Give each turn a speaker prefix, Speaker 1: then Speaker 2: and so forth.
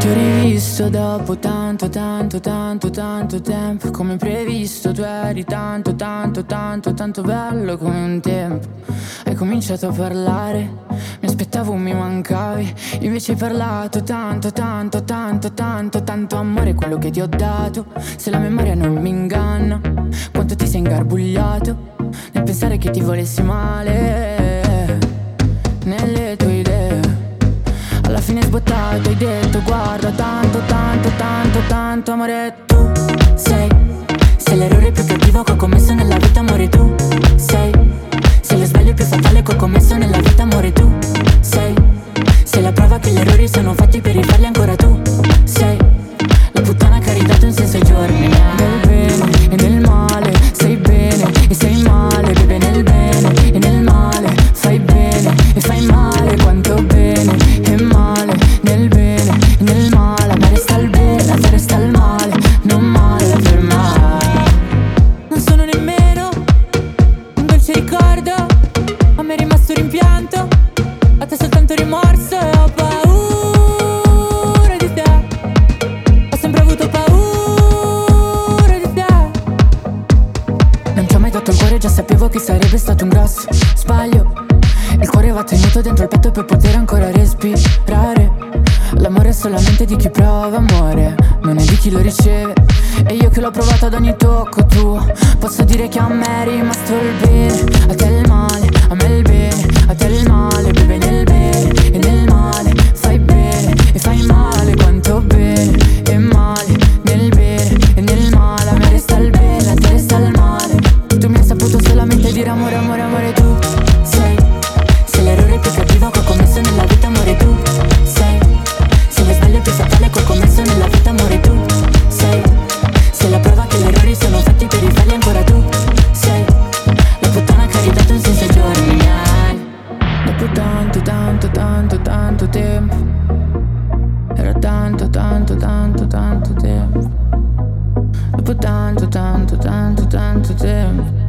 Speaker 1: Ti ho rivisto dopo tanto, tanto, tanto, tanto tempo. Come previsto tu eri tanto, tanto, tanto, tanto bello come un tempo. Hai cominciato a parlare, mi aspettavo mi mancavi. Invece hai parlato tanto, tanto, tanto, tanto, tanto amore quello che ti ho dato. Se la memoria non mi inganna, quanto ti sei ingarbugliato nel pensare che ti volessi male nelle tue idee. Alla fine sbottato hai detto guarda tanto, tanto, tanto, tanto amore. Tu sei l'errore più cattivo che ho commesso nella vita amore. Tu sei lo sbaglio più fatale che ho commesso nella vita amore. Tu sei la prova che gli errori sono fatti per rifarli ancora. Tu sei la puttana che ha ridato un senso ai giorni. Nel bene e nel male sei bene e sei male. Bebe nel bene e nel male fai bene e fai male. Quanto bene e male nel bene e nel male. A me resta il bene, a te resta il male. Non male per mai. Non sono nemmeno un dolce ricordo, a me è rimasto rimpianto, a te soltanto rimorso. E ho paura di te, ho sempre avuto paura di te. Non ti ho mai dato il cuore, già sapevo che sarebbe stato un grosso sbaglio. Il cuore va tenuto dentro il petto per poter ancora respirare. L'amore è solamente di chi prova amore, non è di chi lo riceve. E io che l'ho provato ad ogni tocco tuo, posso dire che a me è rimasto il bene, a te il male, a me il bene, a te il male. Bebe nel bene e nel male fai bene e fai male. Quanto bene e male nel bene e nel male. A me resta il bene, a te resta il male. Tu mi hai saputo solamente dire amore, amore, amore. Tu sei l'errore più cattivo che ho commesso nella vita amore. Tu sei lo sbaglio più fatale che ho commesso nella vita amore. Tu sei la prova che gli errori sono fatti per rifarli ancora. Tu sei la puttana che ha ridato un senso ai giorni miei. Dopo tanto, tanto, tanto, tanto tempo, era tanto, tanto, tanto, tanto tempo. Dopo tanto, tanto, tanto, tanto tempo.